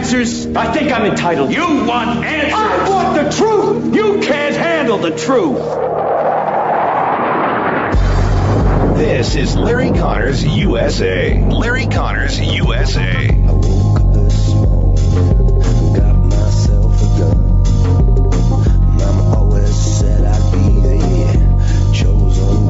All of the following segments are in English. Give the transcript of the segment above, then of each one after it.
answers? I think I'm entitled. You want answers? I want the truth. You can't handle the truth. This is Larry Connors USA. Larry Connors USA. I woke up this morning, got myself a gun. Mama always said I'd be the chosen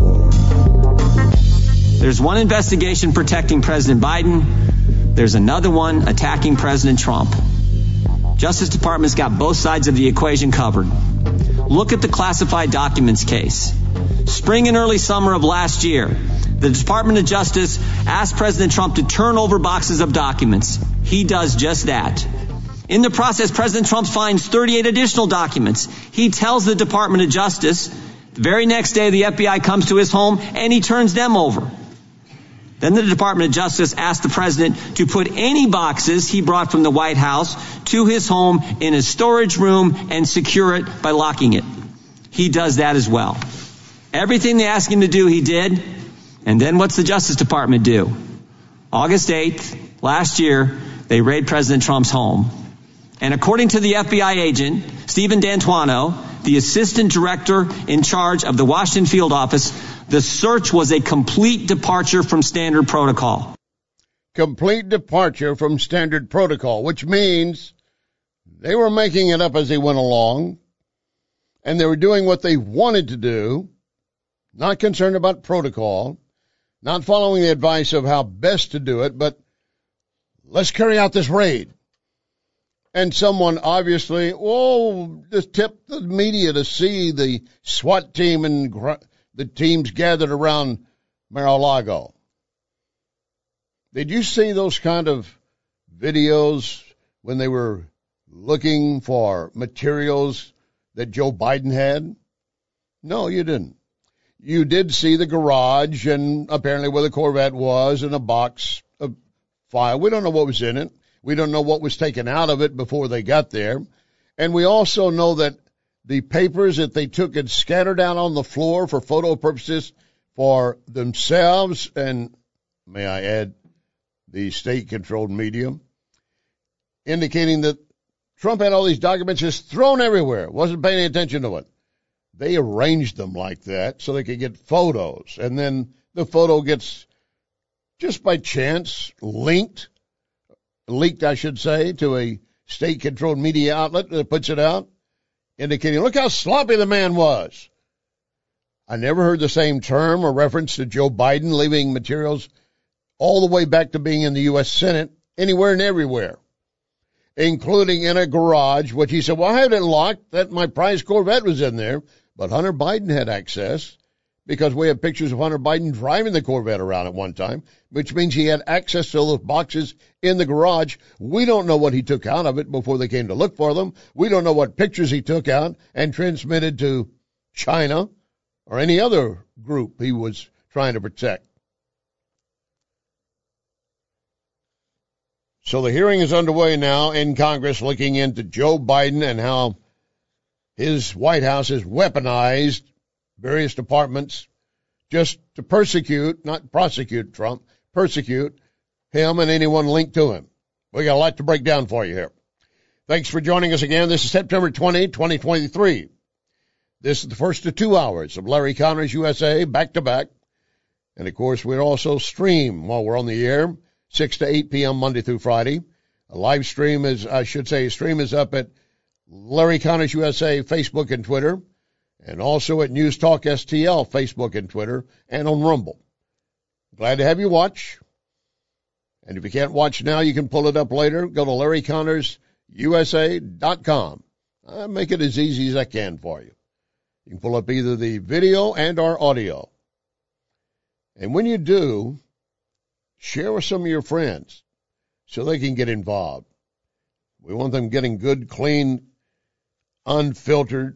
one. There's one investigation protecting President Biden. There's another one attacking President Trump. Justice Department's got both sides of the equation covered. Look at the classified documents case. Spring and early summer of last year, the Department of Justice asked President Trump to turn over boxes of documents. He does just that. In the process, President Trump finds 38 additional documents. He tells the Department of Justice. The very next day, the FBI comes to his home and he turns them over. Then the Department of Justice asked the president to put any boxes he brought from the White House to his home in a storage room and secure it by locking it. He does that as well. Everything they asked him to do, he did. And then what's the Justice Department do? August 8th, last year, they raid President Trump's home. And according to the FBI agent, Stephen D'Antuono, the assistant director in charge of the Washington field office, the search was a complete departure from standard protocol. Complete departure from standard protocol, which means they were making it up as they went along, and they were doing what they wanted to do, not concerned about protocol, not following the advice of how best to do it, but let's carry out this raid. And someone obviously, just tipped the media to see the SWAT team and the teams gathered around Mar-a-Lago. Did you see those kind of videos when they were looking for materials that Joe Biden had? No, you didn't. You did see the garage and apparently where the Corvette was and a box of file. We don't know what was in it. We don't know what was taken out of it before they got there. And we also know that the papers that they took and scattered out on the floor for photo purposes for themselves, and may I add, the state-controlled media, indicating that Trump had all these documents just thrown everywhere, wasn't paying attention to it. They arranged them like that so they could get photos, and then the photo gets, just by chance, leaked, I should say, to a state-controlled media outlet that puts it out, indicating, look how sloppy the man was. I never heard the same term or reference to Joe Biden leaving materials all the way back to being in the U.S. Senate, anywhere and everywhere, including in a garage, which he said, well, I had it locked, that my prized Corvette was in there, but Hunter Biden had access because we have pictures of Hunter Biden driving the Corvette around at one time, which means he had access to those boxes in the garage. We don't know what he took out of it before they came to look for them. We don't know what pictures he took out and transmitted to China or any other group he was trying to protect. So the hearing is underway now in Congress looking into Joe Biden and how his White House has weaponized various departments just to persecute, not prosecute Trump, persecute him and anyone linked to him. We got a lot to break down for you here. Thanks for joining us again. This is September 20, 2023. This is the first of 2 hours of Larry Connors USA, back to back. And of course, we also stream while we're on the air, 6 to 8 p.m. Monday through Friday. A live stream is, stream is up at Larry Connors USA, Facebook and Twitter, and also at News Talk STL, Facebook and Twitter, and on Rumble. Glad to have you watch. And if you can't watch now, you can pull it up later. Go to LarryConnorsUSA.com. I make it as easy as I can for you. You can pull up either the video and our audio. And when you do, share with some of your friends so they can get involved. We want them getting good, clean, unfiltered,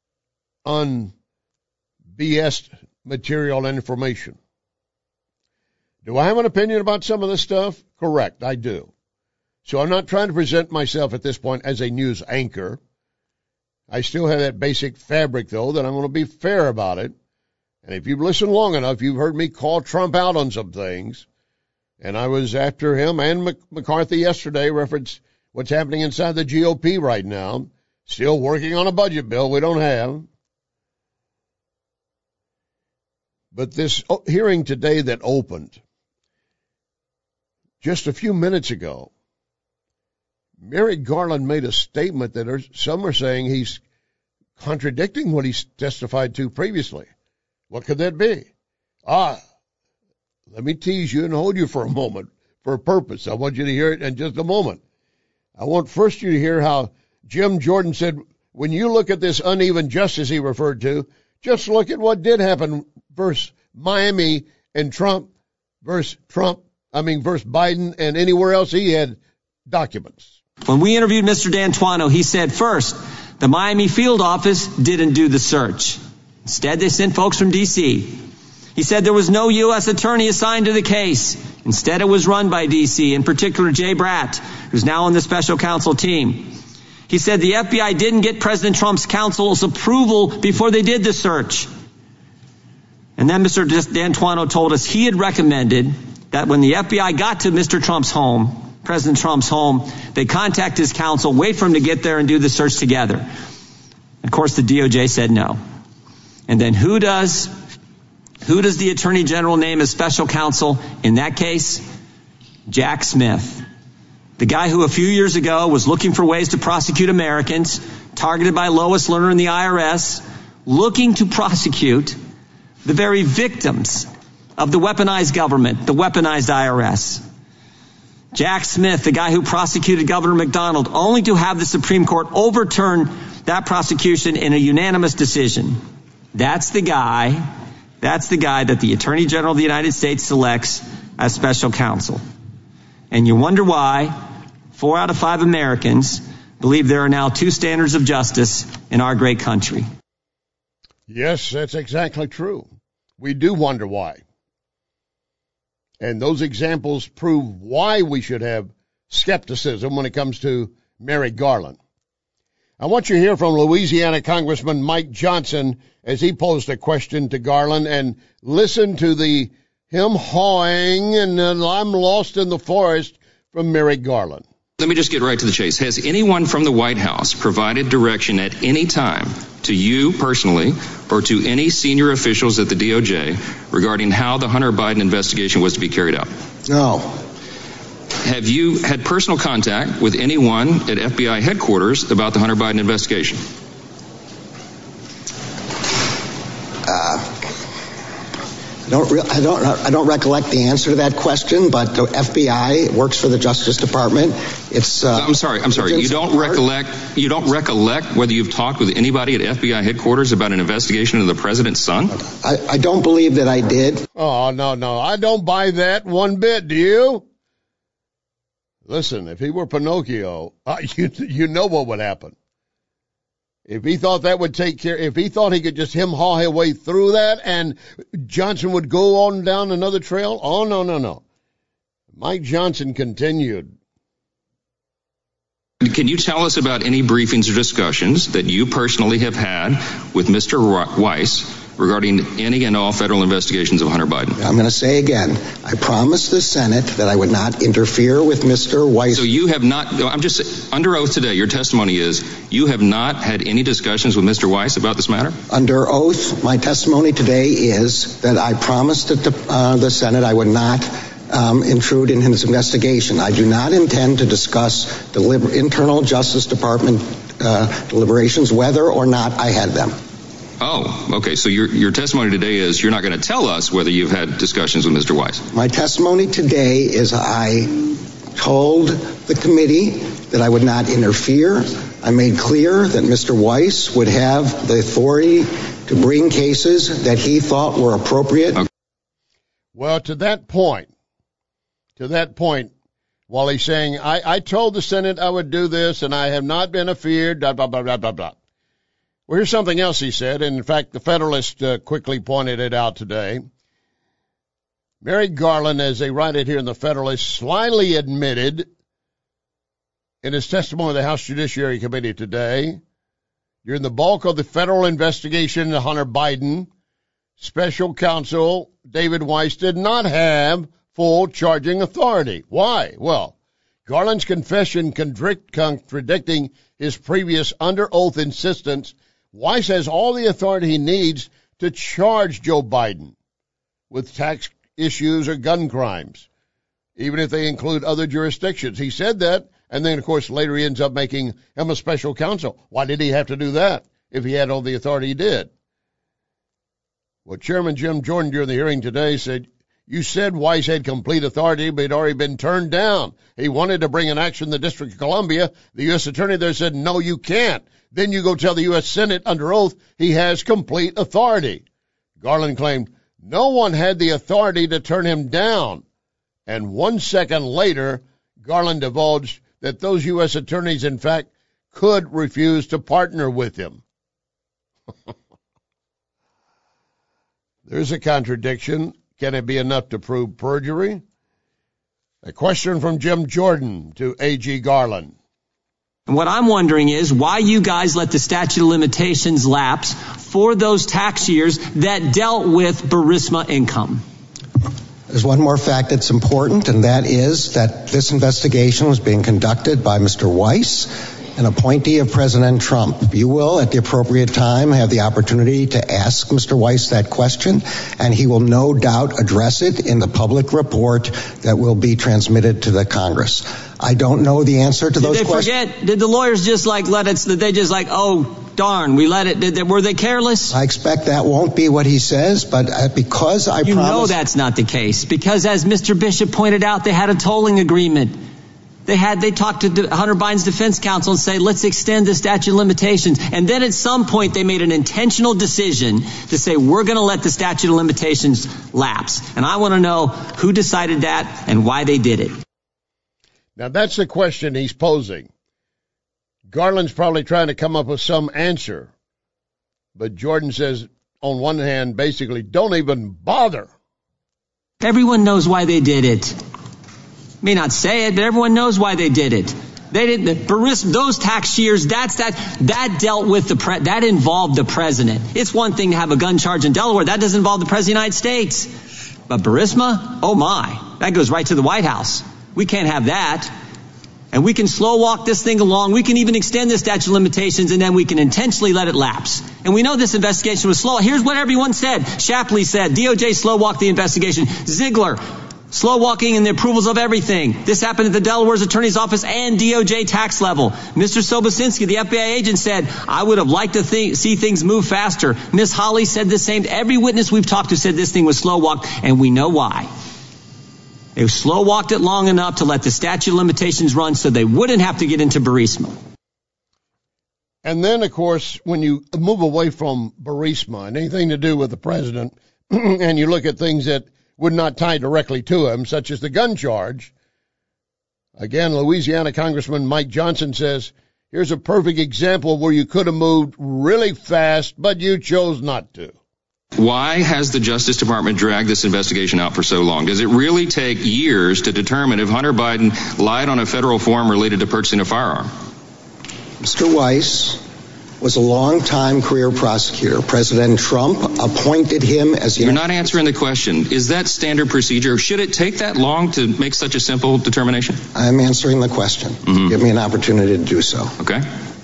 un-BS material and information. Do I have an opinion about some of this stuff? Correct, I do. So I'm not trying to present myself at this point as a news anchor. I still have that basic fabric, though, that I'm going to be fair about it. And if you've listened long enough, you've heard me call Trump out on some things. And I was after him and McCarthy yesterday, reference what's happening inside the GOP right now. Still working on a budget bill we don't have. But this hearing today that opened just a few minutes ago, Merrick Garland made a statement that some are saying he's contradicting what he's testified to previously. What could that be? Let me tease you and hold you for a moment for a purpose. I want you to hear it in just a moment. I want first you to hear how Jim Jordan said, when you look at this uneven justice he referred to, just look at what did happen versus Miami and versus Biden and anywhere else he had documents. When we interviewed Mr. D'Antuono, he said, first, the Miami field office didn't do the search. Instead, they sent folks from D.C. He said there was no U.S. attorney assigned to the case. Instead, it was run by D.C., in particular Jay Bratt, who's now on the special counsel team. He said the FBI didn't get President Trump's counsel's approval before they did the search. And then Mr. D'Antuono told us he had recommended that when the FBI got to Mr. Trump's home, President Trump's home, they contact his counsel, wait for him to get there and do the search together. Of course, the DOJ said no. And then who does the Attorney General name as special counsel in that case? Jack Smith. The guy who a few years ago was looking for ways to prosecute Americans, targeted by Lois Lerner and the IRS, looking to prosecute the very victims of the weaponized government, the weaponized IRS. Jack Smith, the guy who prosecuted Governor McDonald, only to have the Supreme Court overturn that prosecution in a unanimous decision. That's the guy that the Attorney General of the United States selects as special counsel. And you wonder why 4 out of 5 Americans believe there are now 2 standards of justice in our great country. Yes, that's exactly true. We do wonder why. And those examples prove why we should have skepticism when it comes to Merrick Garland. I want you to hear from Louisiana Congressman Mike Johnson as he posed a question to Garland, and listen to the him hawing and I'm lost in the forest from Merrick Garland. Let me just get right to the chase. Has anyone from the White House provided direction at any time to you personally or to any senior officials at the DOJ regarding how the Hunter Biden investigation was to be carried out? No. Have you had personal contact with anyone at FBI headquarters about the Hunter Biden investigation? I don't recollect the answer to that question, but the FBI works for the Justice Department. I'm sorry. You don't recollect whether you've talked with anybody at FBI headquarters about an investigation of the president's son? I don't believe that I did. Oh, no. I don't buy that one bit. Do you? Listen, if he were Pinocchio, you know what would happen. If he thought that would take care, if he thought he could just haw his way through that and Johnson would go on down another trail, oh, no. Mike Johnson continued. Can you tell us about any briefings or discussions that you personally have had with Mr. Weiss regarding any and all federal investigations of Hunter Biden? I'm going to say again, I promised the Senate that I would not interfere with Mr. Weiss. So you have not, I'm just, under oath today, your testimony is you have not had any discussions with Mr. Weiss about this matter? Under oath, my testimony today is that I promised the Senate I would not intrude in his investigation. I do not intend to discuss the internal Justice Department deliberations, whether or not I had them. Oh, okay. So your testimony today is you're not going to tell us whether you've had discussions with Mr. Weiss. My testimony today is I told the committee that I would not interfere. I made clear that Mr. Weiss would have the authority to bring cases that he thought were appropriate. Okay. Well, to that point, while he's saying, I told the Senate I would do this and I have not been interfered, blah, blah, blah, blah, blah, blah. Well, here's something else he said, and in fact, the Federalist quickly pointed it out today. Merrick Garland, as they write it here in the Federalist, slyly admitted in his testimony to the House Judiciary Committee today, during the bulk of the federal investigation into Hunter Biden, special counsel David Weiss did not have full charging authority. Why? Well, Garland's confession contradicting his previous under oath insistence, Weiss has all the authority he needs to charge Joe Biden with tax issues or gun crimes, even if they include other jurisdictions. He said that, and then, of course, later he ends up making him a special counsel. Why did he have to do that if he had all the authority he did? Well, Chairman Jim Jordan during the hearing today said, you said Weiss had complete authority, but he'd already been turned down. He wanted to bring an action in the District of Columbia. The U.S. attorney there said, no, you can't. Then you go tell the U.S. Senate under oath he has complete authority. Garland claimed no one had the authority to turn him down. And 1 second later, Garland divulged that those U.S. attorneys, in fact, could refuse to partner with him. There's a contradiction. Can it be enough to prove perjury? A question from Jim Jordan to A.G. Garland. And what I'm wondering is why you guys let the statute of limitations lapse for those tax years that dealt with Burisma income. There's one more fact that's important, and that is that this investigation was being conducted by Mr. Weiss, an appointee of President Trump. You will, at the appropriate time, have the opportunity to ask Mr. Weiss that question, and he will no doubt address it in the public report that will be transmitted to the Congress. I don't know the answer to those questions. Did the lawyers just let it, did they just oh, darn, we let it, were they careless? I expect that won't be what he says, but because I promise... You know that's not the case, because as Mr. Bishop pointed out, they had a tolling agreement. They talked to Hunter Biden's defense counsel and say, let's extend the statute of limitations. And then at some point they made an intentional decision to say, we're going to let the statute of limitations lapse. And I want to know who decided that and why they did it. Now that's the question he's posing. Garland's probably trying to come up with some answer. But Jordan says, on one hand, basically, don't even bother. Everyone knows why they did it. May not say it, but everyone knows why they did it. They didn't. Those tax years, that dealt with that involved the president. It's one thing to have a gun charge in Delaware. That doesn't involve the president of the United States. But Burisma, oh my, that goes right to the White House. We can't have that. And we can slow walk this thing along. We can even extend the statute of limitations, and then we can intentionally let it lapse. And we know this investigation was slow. Here's what everyone said. Shapley said, DOJ slow walked the investigation. Ziegler, slow walking in the approvals of everything. This happened at the Delaware's attorney's office and DOJ tax level. Mr. Sobocinski, the FBI agent, said, I would have liked to see things move faster. Ms. Holly said the same. Every witness we've talked to said this thing was slow walked, and we know why. They slow walked it long enough to let the statute of limitations run so they wouldn't have to get into Burisma. And then, of course, when you move away from Burisma and anything to do with the president, and you look at things that would not tie directly to him, such as the gun charge. Again, Louisiana Congressman Mike Johnson says, here's a perfect example where you could have moved really fast, but you chose not to. Why has the Justice Department dragged this investigation out for so long? Does it really take years to determine if Hunter Biden lied on a federal form related to purchasing a firearm? Mr. Weiss was a long-time career prosecutor. President Trump appointed him as... You're not answering the question. Is that standard procedure? Should it take that long to make such a simple determination? I'm answering the question. Give me an opportunity to do so. Okay.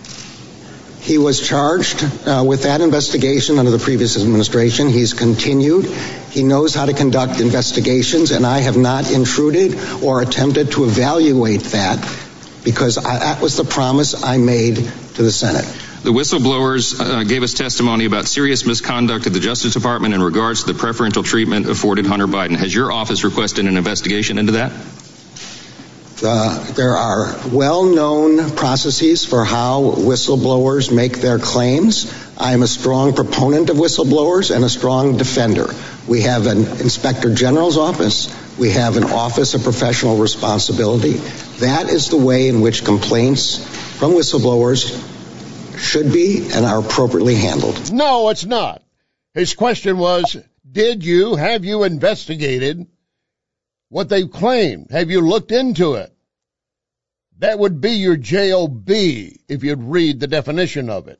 He was charged with that investigation under the previous administration. He's continued. He knows how to conduct investigations, and I have not intruded or attempted to evaluate that because that was the promise I made to the Senate. The whistleblowers gave us testimony about serious misconduct at the Justice Department in regards to the preferential treatment afforded Hunter Biden. Has your office requested an investigation into that? There are well-known processes for how whistleblowers make their claims. I am a strong proponent of whistleblowers and a strong defender. We have an Inspector General's office. We have an Office of Professional Responsibility. That is the way in which complaints from whistleblowers should be and are appropriately handled. No, it's not. His question was, have you investigated what they've claimed? Have you looked into it? That would be your JOB if you'd read the definition of it.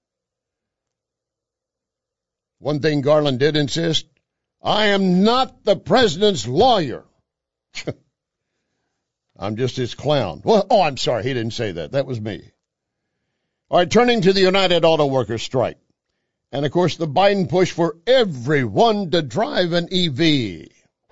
One thing Garland did insist, I am not the president's lawyer. I'm just his clown. Well, I'm sorry, he didn't say that. That was me. All right, turning to the United Auto Workers strike. And, of course, the Biden push for everyone to drive an EV.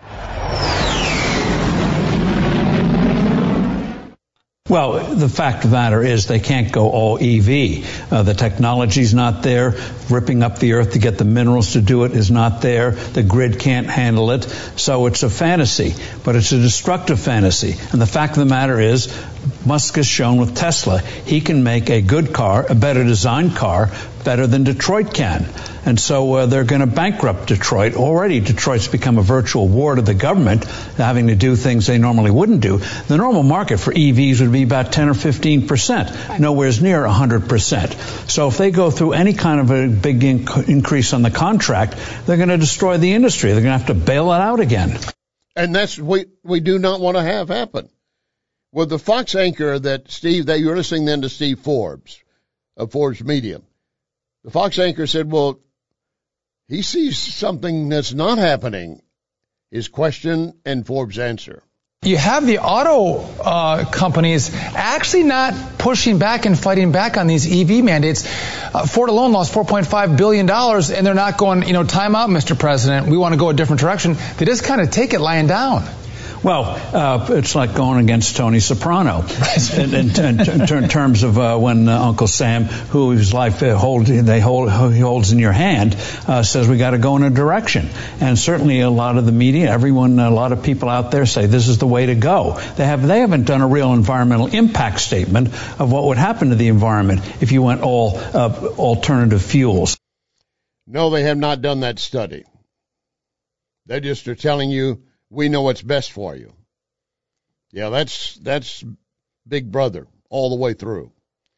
Well, the fact of the matter is they can't go all EV. The technology's not there. Ripping up the earth to get the minerals to do it is not there. The grid can't handle it. So it's a fantasy, but it's a destructive fantasy. And the fact of the matter is, Musk has shown with Tesla, he can make a good car, a better designed car, better than Detroit can. And so they're going to bankrupt Detroit. Already Detroit's become a virtual ward of the government, having to do things they normally wouldn't do. The normal market for EVs would be about 10 or 15%, nowhere near 100%. So if they go through any kind of a big increase on the contract, they're going to destroy the industry. They're going to have to bail it out again. And that's what we do not want to have happen. Well, the Fox anchor that you're listening then to Steve Forbes of Forbes Media. The Fox anchor said, well, he sees something that's not happening. His question and Forbes' answer. You have the auto companies actually not pushing back and fighting back on these EV mandates. Ford alone lost $4.5 billion, and they're not going, time out, Mr. President. We want to go a different direction. They just kind of take it lying down. Well, it's like going against Tony Soprano in terms of when Uncle Sam, whose life he holds in your hand, says we got to go in a direction. And certainly a lot of the media, a lot of people out there say this is the way to go. They haven't done a real environmental impact statement of what would happen to the environment if you went all alternative fuels. No, they have not done that study. They just are telling you, we know what's best for you. Yeah, that's Big Brother all the way through.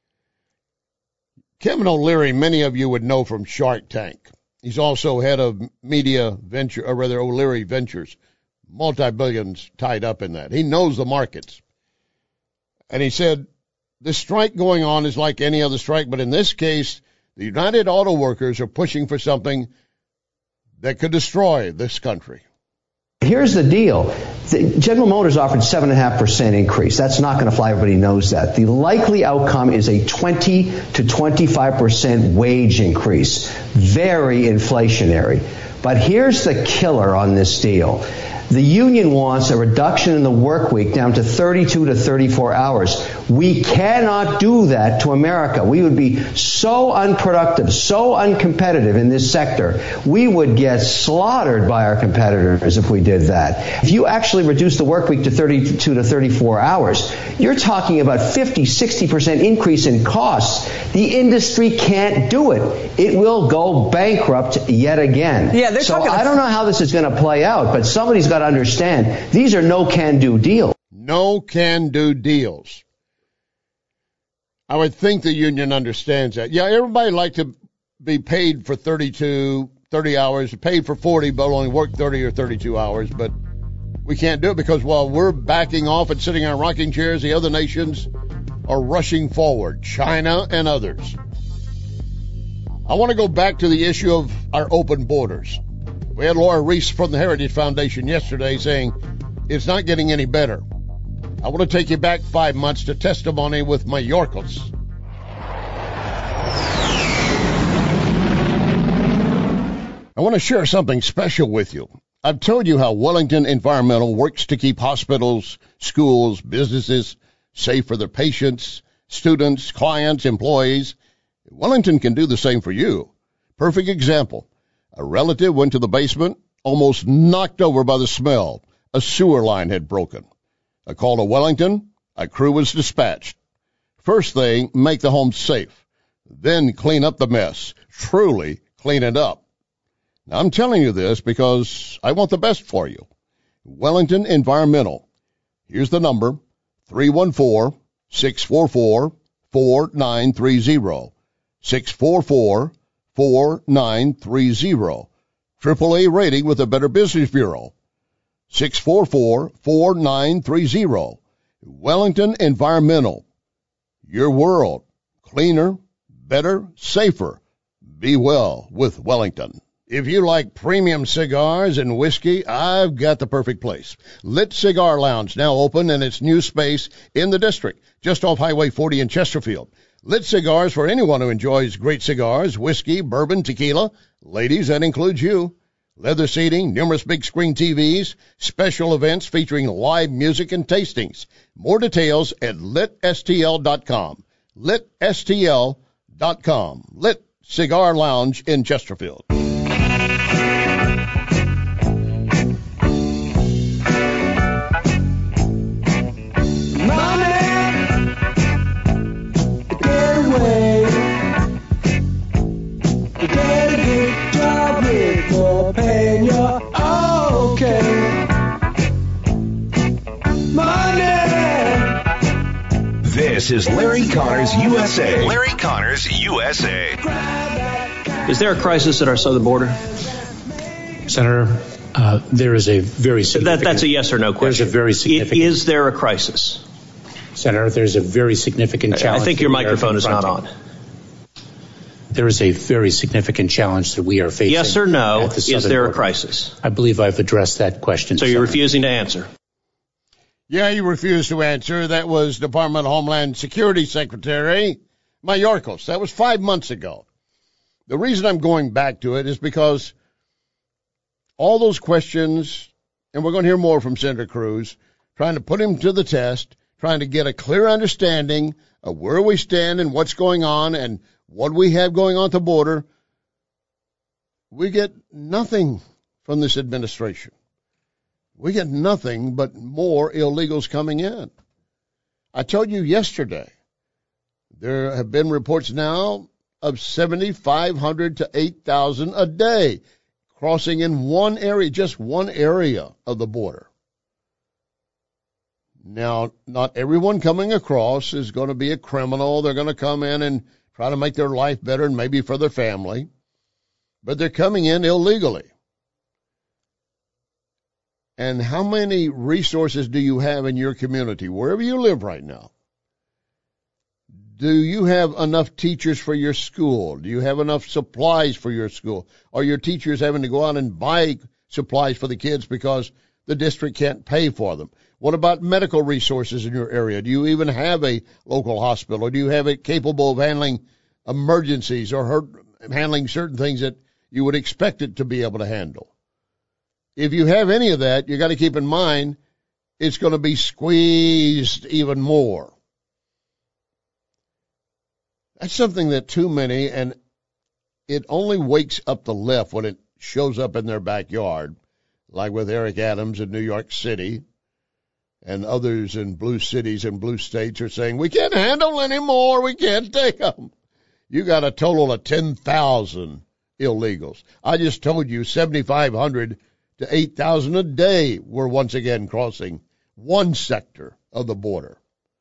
Kevin O'Leary, many of you would know from Shark Tank. He's also head of O'Leary Ventures, multi-billions tied up in that. He knows the markets. And he said, the strike going on is like any other strike, but in this case, the United Auto Workers are pushing for something that could destroy this country. Here's the deal. General Motors offered 7.5% increase. That's not going to fly. Everybody knows that. The likely outcome is a 20 to 25% wage increase. Very inflationary. But here's the killer on this deal. The union wants a reduction in the work week down to 32 to 34 hours. We cannot do that to America. We would be so unproductive, so uncompetitive in this sector. We would get slaughtered by our competitors if we did that. If you actually reduce the work week to 32 to 34 hours, you're talking about 50, 60% increase in costs. The industry can't do it. It will go bankrupt yet again. Yeah, so I don't know how this is going to play out, but somebody's got to understand these are no can-do deals. No can-do deals. I would think the union understands that. Yeah, everybody like to be paid for 30 hours, paid for 40, but only work 30 or 32 hours. But we can't do it because while we're backing off and sitting on rocking chairs, the other nations are rushing forward, China and others. I want to go back to the issue of our open borders. We had Laura Reese from the Heritage Foundation yesterday saying it's not getting any better. I want to take you back 5 months to testimony with Mayorkas. I want to share something special with you. I've told you how Wellington Environmental works to keep hospitals, schools, businesses safe for their patients, students, clients, employees. Wellington can do the same for you. Perfect example. A relative went to the basement, almost knocked over by the smell. A sewer line had broken. A call to Wellington, a crew was dispatched. First thing, make the home safe. Then clean up the mess. Truly clean it up. Now, I'm telling you this because I want the best for you. Wellington Environmental. Here's the number, 314-644-4930. 644-4930. AAA rating with the Better Business Bureau. 644-4930. Wellington Environmental. Your world. Cleaner, better, safer. Be well with Wellington. If you like premium cigars and whiskey, I've got the perfect place. Lit Cigar Lounge, now open in its new space in the district, just off Highway 40 in Chesterfield. Lit Cigars for anyone who enjoys great cigars, whiskey, bourbon, tequila. Ladies, that includes you. Leather seating, numerous big screen TVs, special events featuring live music and tastings. More details at litstl.com. litstl.com. Lit Cigar Lounge in Chesterfield. This is Larry Connors USA. Larry Connors USA. Is there a crisis at our southern border? Senator, there is a very significant... That's a yes or no question. There's a very significant... Is there a crisis? Senator, there's a very significant challenge... I think your microphone is not on. There is a very significant challenge that we are facing. Yes or no, is there a crisis? I believe I've addressed that question. So you're refusing to answer? Yeah, you refused to answer. That was Department of Homeland Security Secretary Mayorkas. That was 5 months ago. The reason I'm going back to it is because all those questions, and we're going to hear more from Senator Cruz, trying to put him to the test, trying to get a clear understanding of where we stand and what's going on and what we have going on at the border. We get nothing from this administration. We get nothing but more illegals coming in. I told you yesterday, there have been reports now of 7,500 to 8,000 a day crossing in one area, just one area of the border. Now, not everyone coming across is going to be a criminal. They're going to come in and try to make their life better and maybe for their family. But they're coming in illegally. And how many resources do you have in your community, wherever you live right now? Do you have enough teachers for your school? Do you have enough supplies for your school? Are your teachers having to go out and buy supplies for the kids because the district can't pay for them? What about medical resources in your area? Do you even have a local hospital? Or do you have it capable of handling emergencies or handling certain things that you would expect it to be able to handle? If you have any of that, you got to keep in mind it's going to be squeezed even more. That's something that too many, and it only wakes up the left when it shows up in their backyard, like with Eric Adams in New York City, and others in blue cities and blue states are saying, we can't handle anymore, we can't take them. You got a total of 10,000 illegals. I just told you 7,500 to 8,000 a day were once again crossing one sector of the border.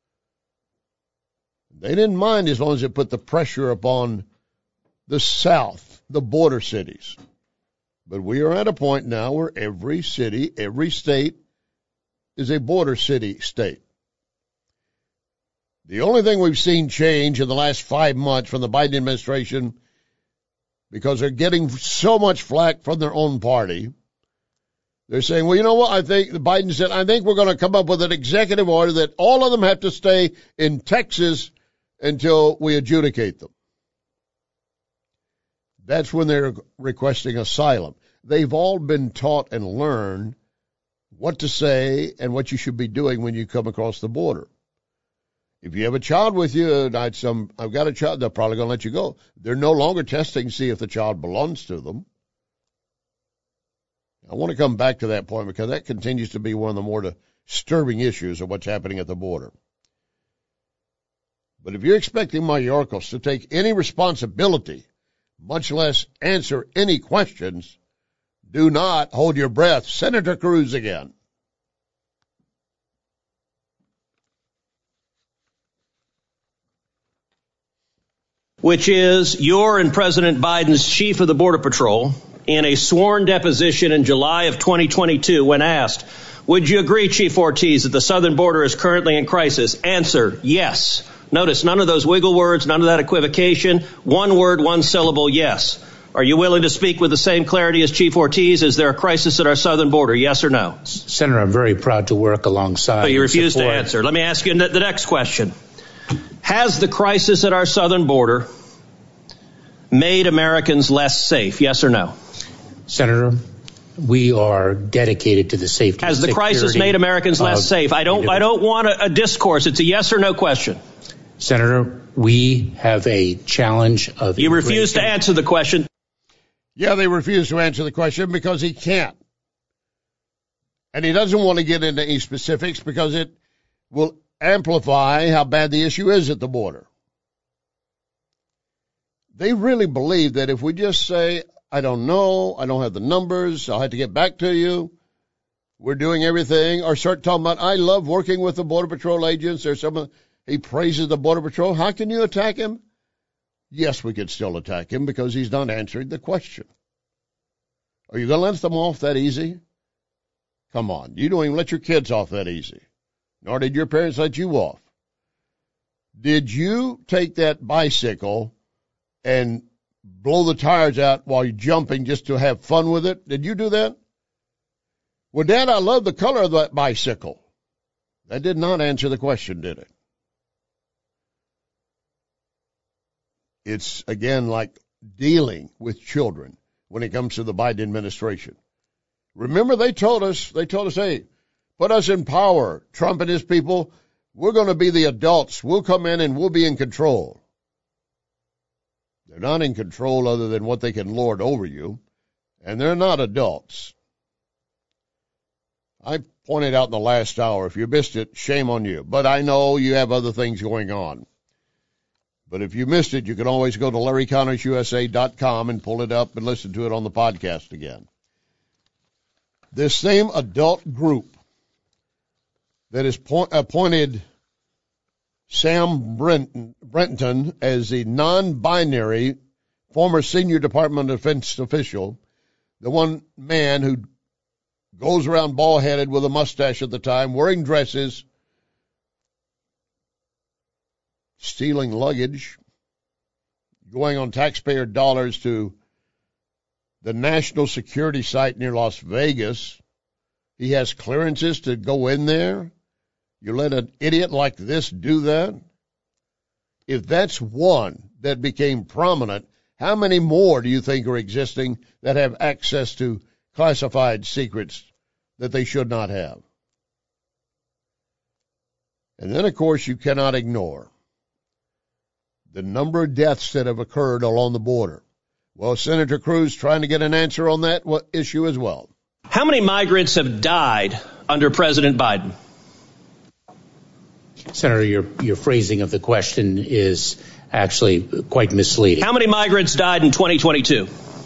They didn't mind as long as it put the pressure upon the South, the border cities. But we are at a point now where every city, every state is a border city state. The only thing we've seen change in the last 5 months from the Biden administration, because they're getting so much flack from their own party, they're saying, well, you know what? I think Biden said, I think we're going to come up with an executive order that all of them have to stay in Texas until we adjudicate them. That's when they're requesting asylum. They've all been taught and learned what to say and what you should be doing when you come across the border. If you have a child with you, and I've got a child, they're probably going to let you go. They're no longer testing to see if the child belongs to them. I want to come back to that point because that continues to be one of the more disturbing issues of what's happening at the border. But if you're expecting Mayorkas to take any responsibility, much less answer any questions, do not hold your breath. Senator Cruz again. Which is you're and President Biden's chief of the Border Patrol in a sworn deposition in July of 2022 when asked, would you agree, Chief Ortiz, that the southern border is currently in crisis? Answer, yes. Notice none of those wiggle words, none of that equivocation. One word, one syllable, yes. Are you willing to speak with the same clarity as Chief Ortiz? Is there a crisis at our southern border? Yes or no? Senator, I'm very proud to work alongside. But you refuse to answer. Let me ask you the next question. Has the crisis at our southern border made Americans less safe? Yes or no? Senator, we are dedicated to the safety and security. Has the crisis made Americans less safe? I don't want a discourse. It's a yes or no question. Senator, we have a challenge of You refuse to answer the question. Yeah, they refuse to answer the question because he can't. And he doesn't want to get into any specifics because it will amplify how bad the issue is at the border. They really believe that if we just say, I don't know, I don't have the numbers, I'll have to get back to you, we're doing everything, or start talking about, I love working with the Border Patrol agents, he praises the Border Patrol. How can you attack him? Yes, we could still attack him because he's not answering the question. Are you going to let them off that easy? Come on. You don't even let your kids off that easy. Nor did your parents let you off. Did you take that bicycle and blow the tires out while you're jumping just to have fun with it? Did you do that? Well, Dad, I love the color of that bicycle. That did not answer the question, did it? It's, again, like dealing with children when it comes to the Biden administration. Remember, they told us, hey, put us in power. Trump and his people, we're going to be the adults. We'll come in and we'll be in control. They're not in control other than what they can lord over you, and they're not adults. I pointed out in the last hour, if you missed it, shame on you. But I know you have other things going on. But if you missed it, you can always go to LarryConnersUSA.com and pull it up and listen to it on the podcast again. This same adult group that has appointed Sam Brenton as the non-binary former senior Department of Defense official, the one man who goes around bald-headed with a mustache at the time, wearing dresses, stealing luggage, going on taxpayer dollars to the national security site near Las Vegas. He has clearances to go in there. You let an idiot like this do that? If that's one that became prominent, how many more do you think are existing that have access to classified secrets that they should not have? And then, of course, you cannot ignore the number of deaths that have occurred along the border. Well, Senator Cruz trying to get an answer on that issue as well. How many migrants have died under President Biden? Senator, your phrasing of the question is actually quite misleading. How many migrants died in 2022?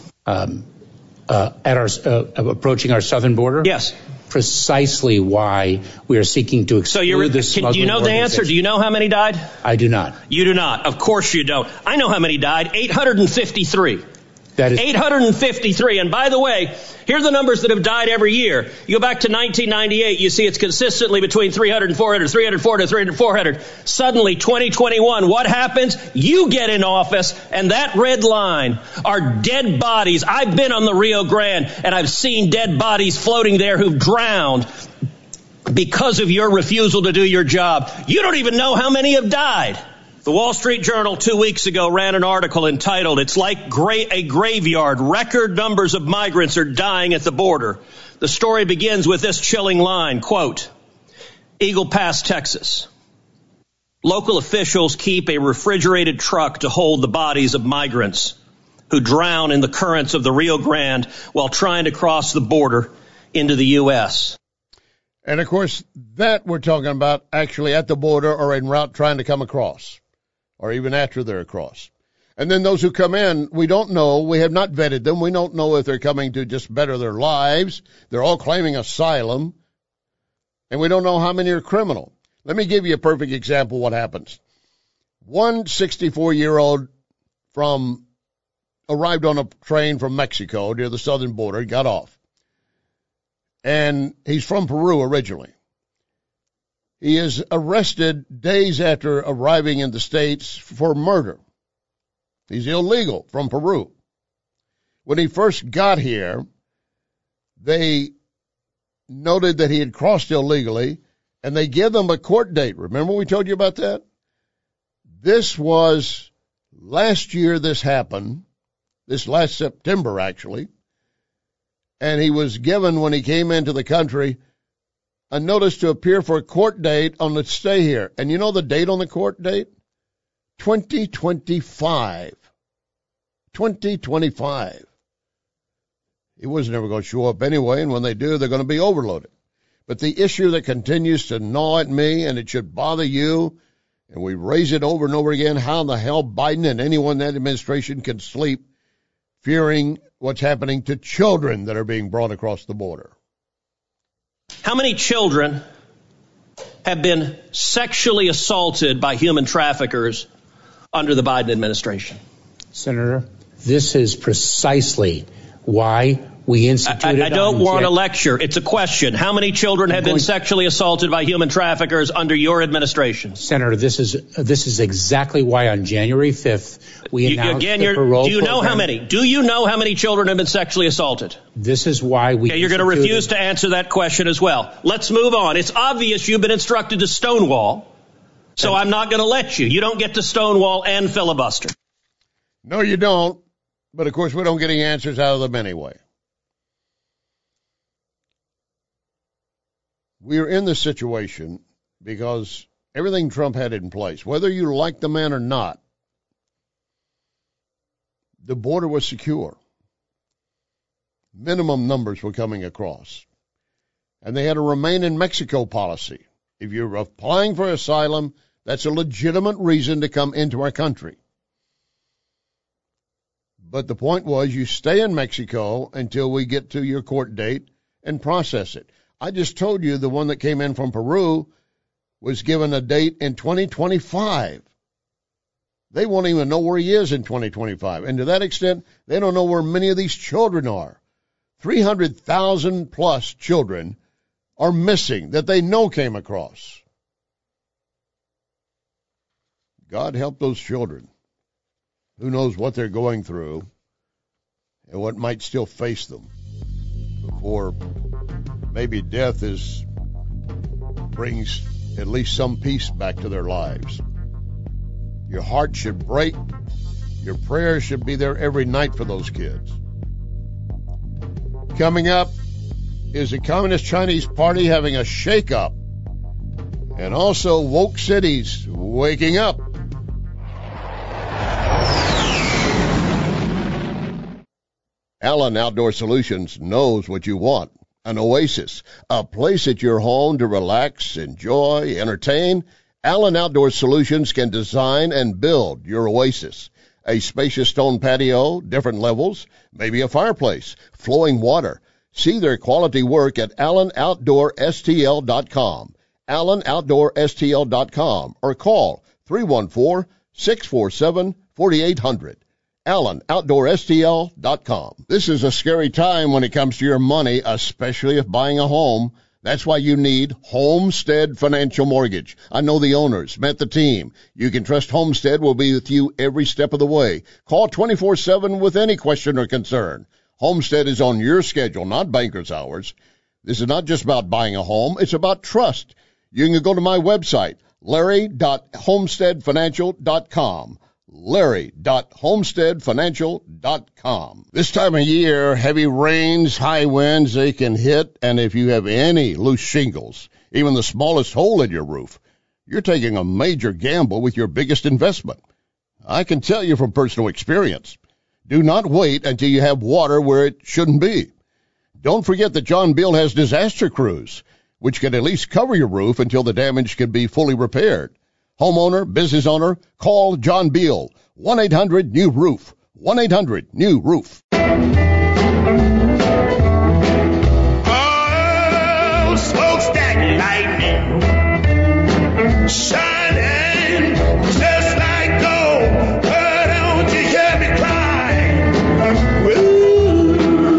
Approaching our southern border? Yes. Precisely why we are seeking to exclude the smuggling. Do you know the answer? Do you know how many died? I do not. You do not. Of course you don't. I know how many died. 853. That is 853. And by the way, here are the numbers that have died every year. You go back to 1998, you see it's consistently between 300 and 400, 300, 400, 300, 400. Suddenly, 2021, what happens? You get in office, and that red line are dead bodies. I've been on the Rio Grande, and I've seen dead bodies floating there who've drowned because of your refusal to do your job. You don't even know how many have died. The Wall Street Journal 2 weeks ago ran an article entitled, "It's like a graveyard. Record numbers of migrants are dying at the border." The story begins with this chilling line, quote, Eagle Pass, Texas. Local officials keep a refrigerated truck to hold the bodies of migrants who drown in the currents of the Rio Grande while trying to cross the border into the U.S. And, of course, that we're talking about actually at the border or en route trying to come across, or even after they're across. And then those who come in, we don't know. We have not vetted them. We don't know if they're coming to just better their lives. They're all claiming asylum. And we don't know how many are criminal. Let me give you a perfect example of what happens. One 64-year-old arrived on a train from Mexico near the southern border, got off. And he's from Peru originally. He is arrested days after arriving in the States for murder. He's illegal from Peru. When he first got here, they noted that he had crossed illegally, and they give him a court date. Remember we told you about that? This was last year this happened, this last September actually, and he was given, when he came into the country, a notice to appear for a court date on the stay here. And you know the date on the court date? 2025. 2025. He was never going to show up anyway, and when they do, they're going to be overloaded. But the issue that continues to gnaw at me, and it should bother you, and we raise it over and over again, how in the hell Biden and anyone in that administration can sleep fearing what's happening to children that are being brought across the border. How many children have been sexually assaulted by human traffickers under the Biden administration? Senator, this is precisely why we instituted... I don't want a lecture. It's a question. How many children have been sexually assaulted by human traffickers under your administration? Senator, this is exactly why on January 5th we announced the parole Do you know program. how many? Do you know how many children have been sexually assaulted? This is why we... Okay, you're going to refuse to answer that question as well. Let's move on. It's obvious you've been instructed to stonewall, so I'm not going to let you. You don't get to stonewall and filibuster. No, you don't. But, of course, we don't get any answers out of them anyway. We're in this situation because everything Trump had in place, whether you like the man or not, the border was secure. Minimum numbers were coming across. And they had a remain in Mexico policy. If you're applying for asylum, that's a legitimate reason to come into our country. But the point was you stay in Mexico until we get to your court date and process it. I just told you the one that came in from Peru was given a date in 2025. They won't even know where he is in 2025. And to that extent, they don't know where many of these children are. 300,000 plus children are missing that they know came across. God help those children. Who knows what they're going through and what might still face them before maybe death brings at least some peace back to their lives. Your heart should break. Your prayers should be there every night for those kids. Coming up is the Communist Chinese Party having a shake-up, and also woke cities waking up. Allen Outdoor Solutions knows what you want. An oasis, a place at your home to relax, enjoy, entertain. Allen Outdoor Solutions can design and build your oasis. A spacious stone patio, different levels, maybe a fireplace, flowing water. See their quality work at AllenOutdoorSTL.com. AllenOutdoorSTL.com or call 314-647-4800. AllenOutdoorSTL.com. This is a scary time when it comes to your money, especially if buying a home. That's why you need Homestead Financial Mortgage. I know the owners, met the team. You can trust Homestead will be with you every step of the way. Call 24/7 with any question or concern. Homestead is on your schedule, not banker's hours. This is not just about buying a home. It's about trust. You can go to my website, larry.homesteadfinancial.com. larry.homesteadfinancial.com. This time of year, heavy rains, high winds, they can hit, and if you have any loose shingles, even the smallest hole in your roof, you're taking a major gamble with your biggest investment. I can tell you from personal experience. Do not wait until you have water where it shouldn't be. Don't forget that John Beal has disaster crews, which can at least cover your roof until the damage can be fully repaired. Homeowner, business owner, call John Beal, 1-800-NEW-ROOF, 1-800-NEW-ROOF. Oh, smokestack lightning, shining just like gold. Why don't you hear me cry? Woo,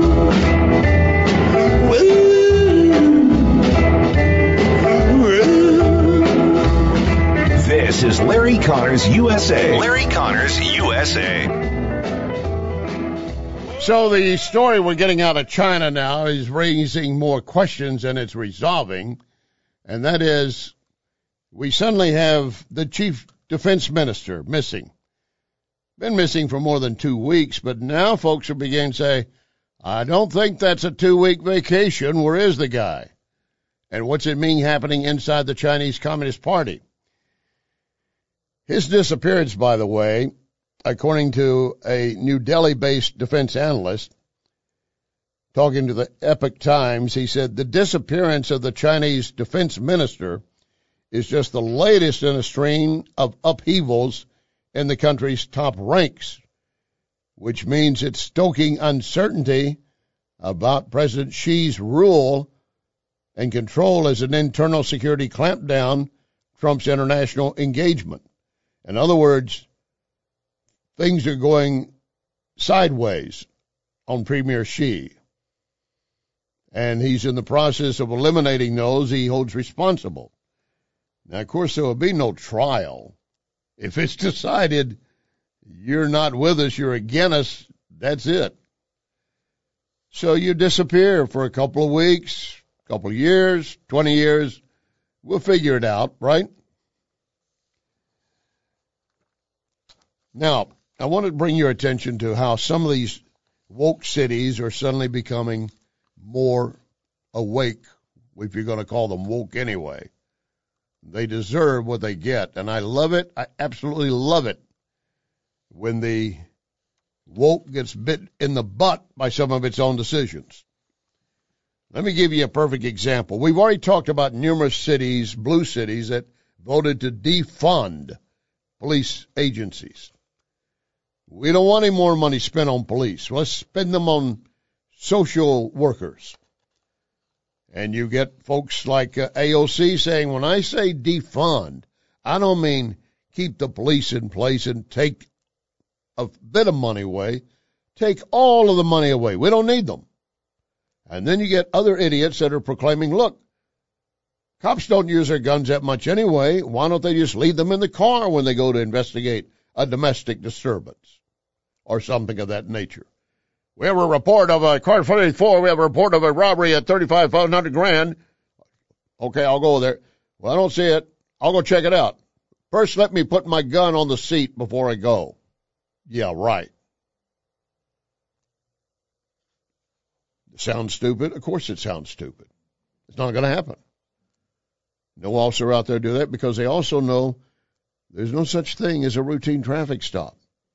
woo, woo. This is Larry Connors USA. Larry Connors USA. So the story we're getting out of China now is raising more questions than it's resolving, and that is we suddenly have the chief defense minister missing. Been missing for more than 2 weeks, but now folks are beginning to say, I don't think that's a 2-week vacation. Where is the guy? And what's it mean happening inside the Chinese Communist Party? His disappearance, by the way, according to a New Delhi-based defense analyst, talking to the Epoch Times, he said the disappearance of the Chinese defense minister is just the latest in a string of upheavals in the country's top ranks, which means it's stoking uncertainty about President Xi's rule and control as an internal security clampdown Trump's international engagement. In other words, things are going sideways on Premier Xi, and he's in the process of eliminating those he holds responsible. Now, of course, there will be no trial. If it's decided you're not with us, you're against us, that's it. So you disappear for a couple of weeks, a couple of years, 20 years. We'll figure it out, right? Now, I want to bring your attention to how some of these woke cities are suddenly becoming more awake, if you're going to call them woke anyway. They deserve what they get, and I love it. I absolutely love it when the woke gets bit in the butt by some of its own decisions. Let me give you a perfect example. We've already talked about numerous cities, blue cities, that voted to defund police agencies. We don't want any more money spent on police. Let's spend them on social workers. And you get folks like AOC saying, when I say defund, I don't mean keep the police in place and take a bit of money away. Take all of the money away. We don't need them. And then you get other idiots that are proclaiming, look, cops don't use their guns that much anyway. Why don't they just leave them in the car when they go to investigate a domestic disturbance or something of that nature? We have a report of a car 44. We have a report of a robbery at $35,500. Okay, I'll go there. Well, I don't see it. I'll go check it out. First, let me put my gun on the seat before I go. Yeah, right. Sounds stupid? Of course it sounds stupid. It's not going to happen. No officer out there do that because they also know there's no such thing as a routine traffic stop.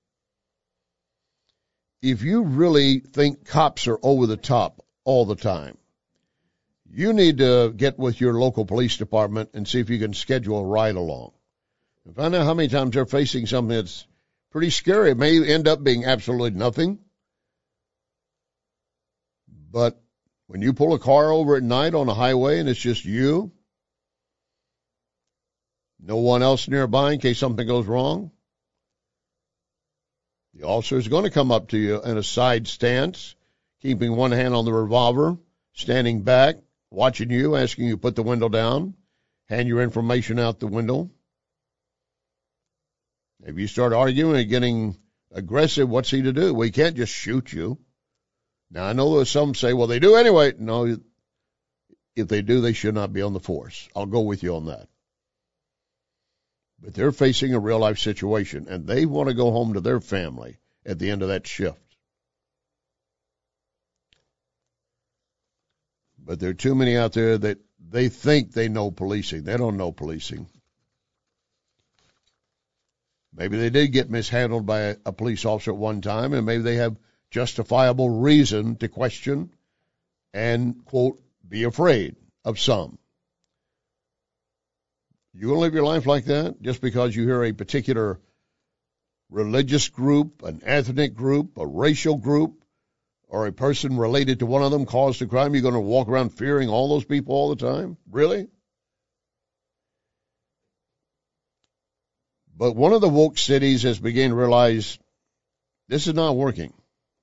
If you really think cops are over the top all the time, you need to get with your local police department and see if you can schedule a ride along. And find out how many times they're facing something that's pretty scary. It may end up being absolutely nothing. But when you pull a car over at night on a highway and it's just you, no one else nearby in case something goes wrong, the officer is going to come up to you in a side stance, keeping one hand on the revolver, standing back, watching you, asking you to put the window down, hand your information out the window. If you start arguing and getting aggressive, what's he to do? Well, he can't just shoot you. Now, I know there's some say, well, they do anyway. No, if they do, they should not be on the force. I'll go with you on that. But they're facing a real-life situation, and they want to go home to their family at the end of that shift. But there are too many out there that they think they know policing. They don't know policing. Maybe they did get mishandled by a police officer at one time, and maybe they have justifiable reason to question and, quote, be afraid of some. You going to live your life like that just because you hear a particular religious group, an ethnic group, a racial group, or a person related to one of them caused a crime? You're going to walk around fearing all those people all the time? Really? But one of the woke cities has begun to realize this is not working.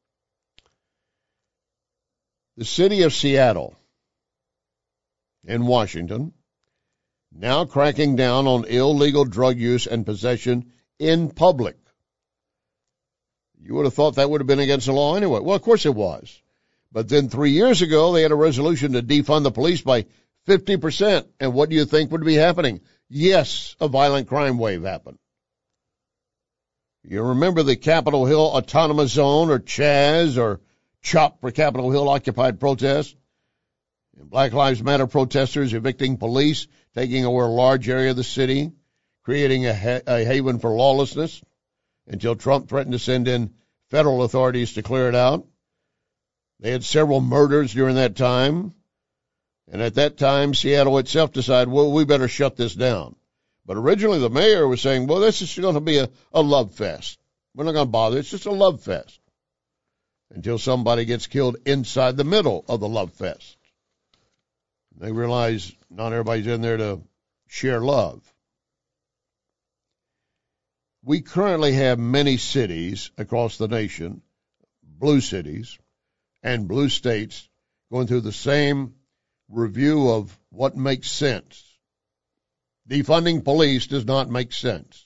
The city of Seattle in Washington now cracking down on illegal drug use and possession in public. You would have thought that would have been against the law anyway. Well, of course it was. But then 3 years ago, they had a resolution to defund the police by 50%. And what do you think would be happening? Yes, a violent crime wave happened. You remember the Capitol Hill Autonomous Zone, or CHAZ, or CHOP for Capitol Hill Occupied Protest? And Black Lives Matter protesters evicting police, taking over a large area of the city, creating a haven for lawlessness until Trump threatened to send in federal authorities to clear it out. They had several murders during that time. And at that time, Seattle itself decided, well, we better shut this down. But originally the mayor was saying, well, this is going to be a love fest. We're not going to bother. It's just a love fest. Until somebody gets killed inside the middle of the love fest. They realize not everybody's in there to share love. We currently have many cities across the nation, blue cities and blue states, going through the same review of what makes sense. Defunding police does not make sense.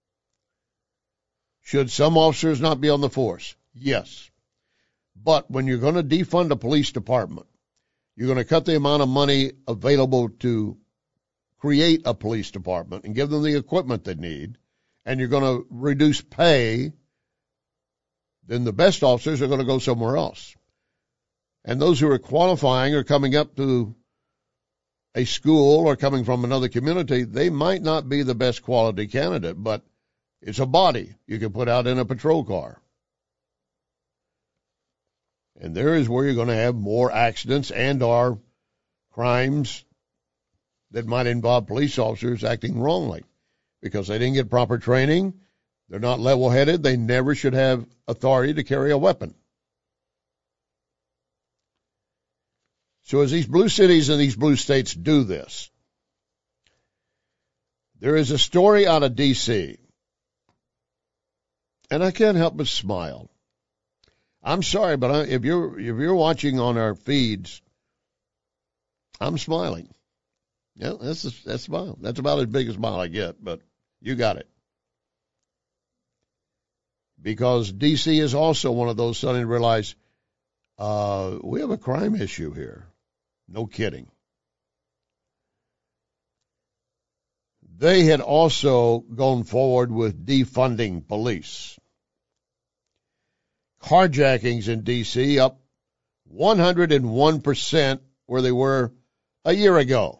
Should some officers not be on the force? Yes. But when you're going to defund a police department, you're going to cut the amount of money available to create a police department and give them the equipment they need, and you're going to reduce pay, then the best officers are going to go somewhere else. And those who are qualifying or coming up to a school or coming from another community, they might not be the best quality candidate, but it's a body you can put out in a patrol car. And there is where you're going to have more accidents and or crimes that might involve police officers acting wrongly because they didn't get proper training. They're not level-headed. They never should have authority to carry a weapon. So as these blue cities and these blue states do this, there is a story out of D.C., and I can't help but smile. I'm sorry, but if you're watching on our feeds, I'm smiling. Yeah, that's a smile. That's about as big a smile I get, but you got it. Because D.C. is also one of those suddenly realize we have a crime issue here. No kidding. They had also gone forward with defunding police. Carjackings in D.C. up 101% where they were a year ago.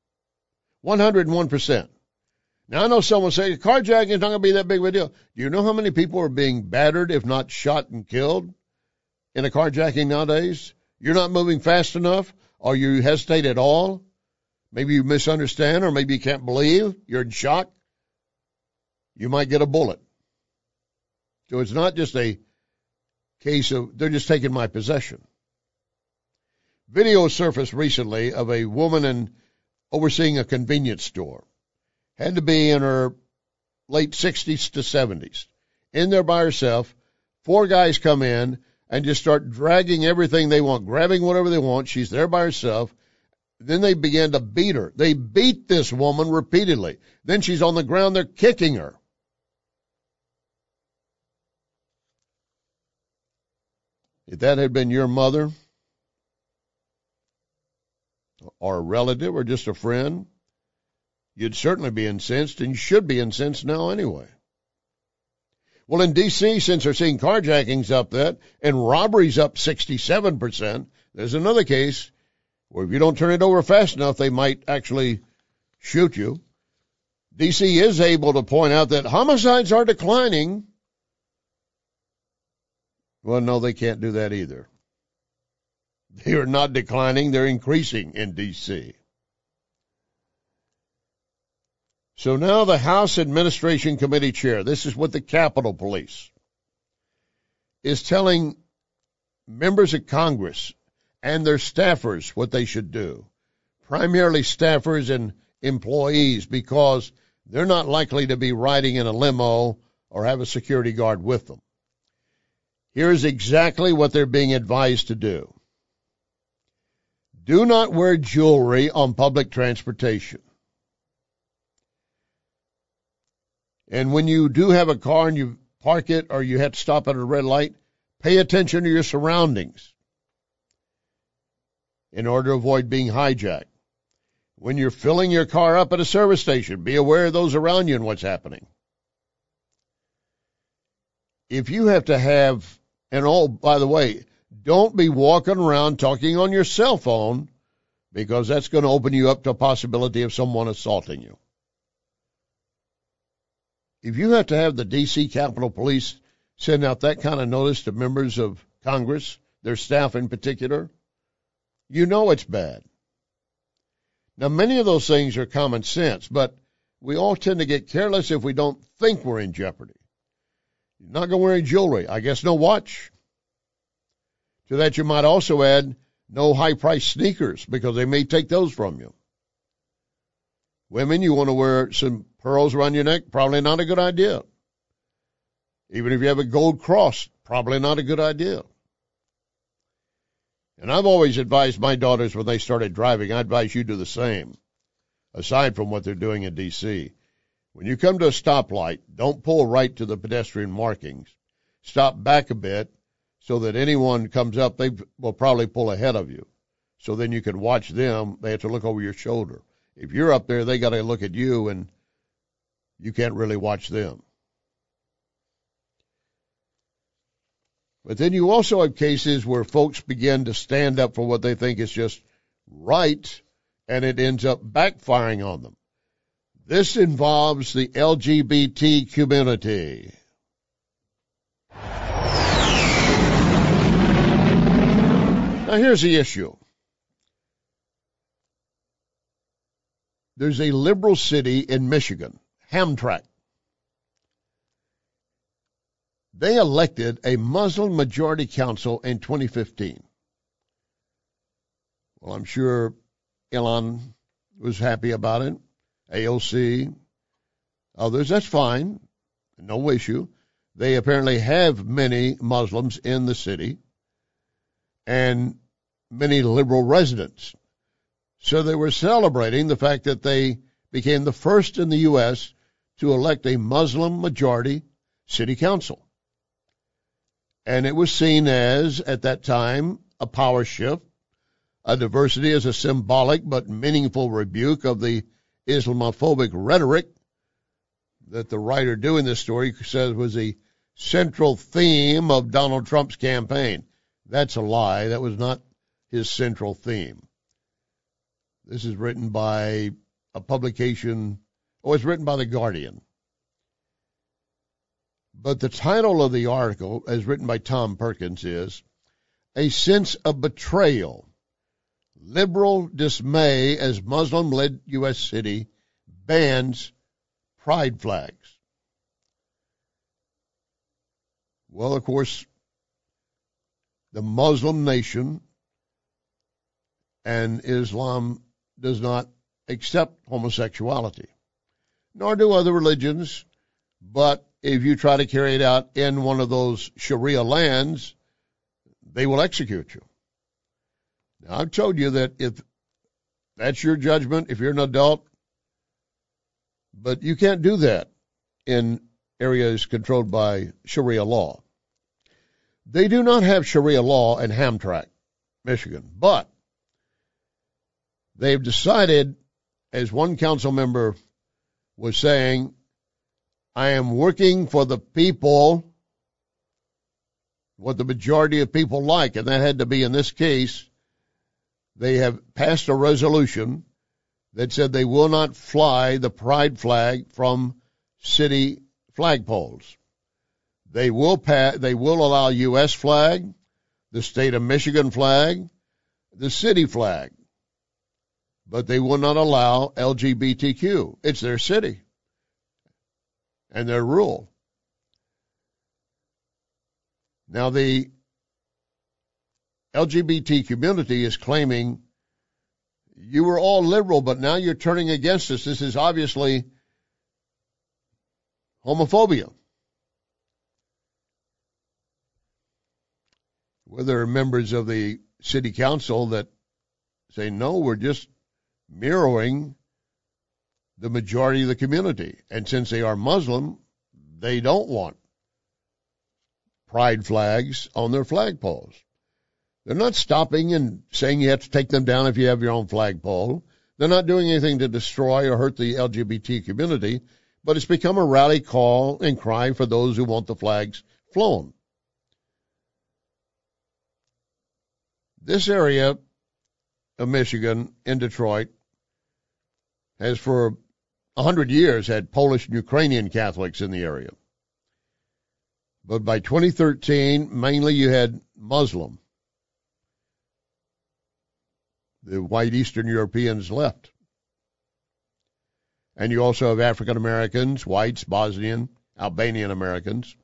101%. Now, I know someone say carjacking is not going to be that big of a deal. Do you know how many people are being battered, if not shot and killed, in a carjacking nowadays? You're not moving fast enough, or you hesitate at all. Maybe you misunderstand, or maybe you can't believe. You're in shock. You might get a bullet. So it's not just a case of they're just taking my possession. Video surfaced recently of a woman overseeing a convenience store. Had to be in her late 60s to 70s. In there by herself. 4 guys come in and just start dragging everything they want, grabbing whatever they want. She's there by herself. Then they began to beat her. They beat this woman repeatedly. Then she's on the ground. They're kicking her. If that had been your mother or a relative or just a friend, you'd certainly be incensed, and you should be incensed now anyway. Well, in D.C., since they're seeing carjackings up that and robberies up 67%, there's another case where if you don't turn it over fast enough, they might actually shoot you. D.C. is able to point out that homicides are declining. Well, no, they can't do that either. They are not declining. They're increasing in D.C. So now the House Administration Committee chair, this is what the Capitol Police, is telling members of Congress and their staffers what they should do, primarily staffers and employees, because they're not likely to be riding in a limo or have a security guard with them. Here's exactly what they're being advised to do. Do not wear jewelry on public transportation. And when you do have a car and you park it or you have to stop at a red light, pay attention to your surroundings in order to avoid being hijacked. When you're filling your car up at a service station, be aware of those around you and what's happening. If you have to have, and oh, by the way, don't be walking around talking on your cell phone, because that's going to open you up to a possibility of someone assaulting you. If you have to have the D.C. Capitol Police send out that kind of notice to members of Congress, their staff in particular, you know it's bad. Now, many of those things are common sense, but we all tend to get careless if we don't think we're in jeopardy. You're not going to wear any jewelry. I guess no watch. To that, you might also add no high-priced sneakers, because they may take those from you. Women, you want to wear some pearls around your neck? Probably not a good idea. Even if you have a gold cross, probably not a good idea. And I've always advised my daughters when they started driving, I advise you do the same, aside from what they're doing in D.C. When you come to a stoplight, don't pull right to the pedestrian markings. Stop back a bit so that anyone comes up, they will probably pull ahead of you. So then you can watch them. They have to look over your shoulder. If you're up there, they got to look at you, and you can't really watch them. But then you also have cases where folks begin to stand up for what they think is just right, and it ends up backfiring on them. This involves the LGBT community. Now, here's the issue. There's a liberal city in Michigan, Hamtramck. They elected a Muslim majority council in 2015. Well, I'm sure Elon was happy about it. AOC, others, that's fine. No issue. They apparently have many Muslims in the city and many liberal residents. So they were celebrating the fact that they became the first in the U.S. to elect a Muslim majority city council. And it was seen as, at that time, a power shift, a diversity as a symbolic but meaningful rebuke of the Islamophobic rhetoric that the writer doing this story says was the central theme of Donald Trump's campaign. That's a lie. That was not his central theme. This is written by a publication, it's written by The Guardian. But the title of the article, as written by Tom Perkins, is A Sense of Betrayal. Liberal dismay as Muslim-led U.S. city bans pride flags. Well, of course, the Muslim nation and Islam does not accept homosexuality, nor do other religions, but if you try to carry it out in one of those Sharia lands, they will execute you. Now, I've told you that if that's your judgment, if you're an adult, but you can't do that in areas controlled by Sharia law. They do not have Sharia law in Hamtramck, Michigan, but they've decided, as one council member was saying, I am working for the people, what the majority of people like, and that had to be, in this case, they have passed a resolution that said they will not fly the pride flag from city flagpoles. They will allow U.S. flag, the state of Michigan flag, the city flag, but they will not allow LGBTQ. It's their city and their rule. Now, the LGBT community is claiming you were all liberal, but now you're turning against us. This is obviously homophobia. Well, there are members of the city council that say, no, we're just mirroring the majority of the community. And since they are Muslim, they don't want pride flags on their flagpoles. They're not stopping and saying you have to take them down if you have your own flagpole. They're not doing anything to destroy or hurt the LGBT community, but it's become a rally call and cry for those who want the flags flown. This area of Michigan in Detroit has for 100 years had Polish and Ukrainian Catholics in the area. But by 2013, mainly you had Muslim. The white Eastern Europeans left. And you also have African Americans, whites, Bosnian, Albanian Americans.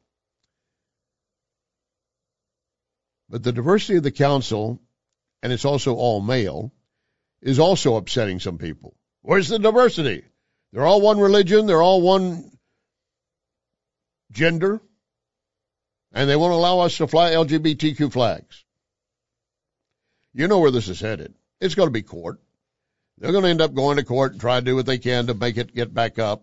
But the diversity of the council, and it's also all male, is also upsetting some people. Where's the diversity? They're all one religion, they're all one gender, and they won't allow us to fly LGBTQ flags. You know where this is headed. It's going to be court. They're going to end up going to court and try to do what they can to make it get back up.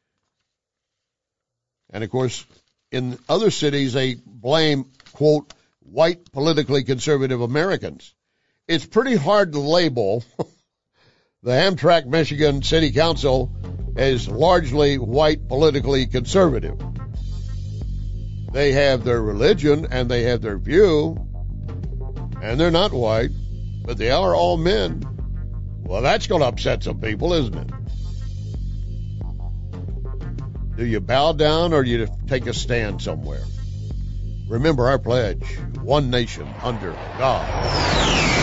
And, of course, in other cities, they blame, quote, white politically conservative Americans. It's pretty hard to label the Amtrak, Michigan City Council as largely white politically conservative. They have their religion and they have their view, and they're not white, but they are all men. Well, that's going to upset some people, isn't it? Do you bow down or do you take a stand somewhere? Remember our pledge, one nation under God.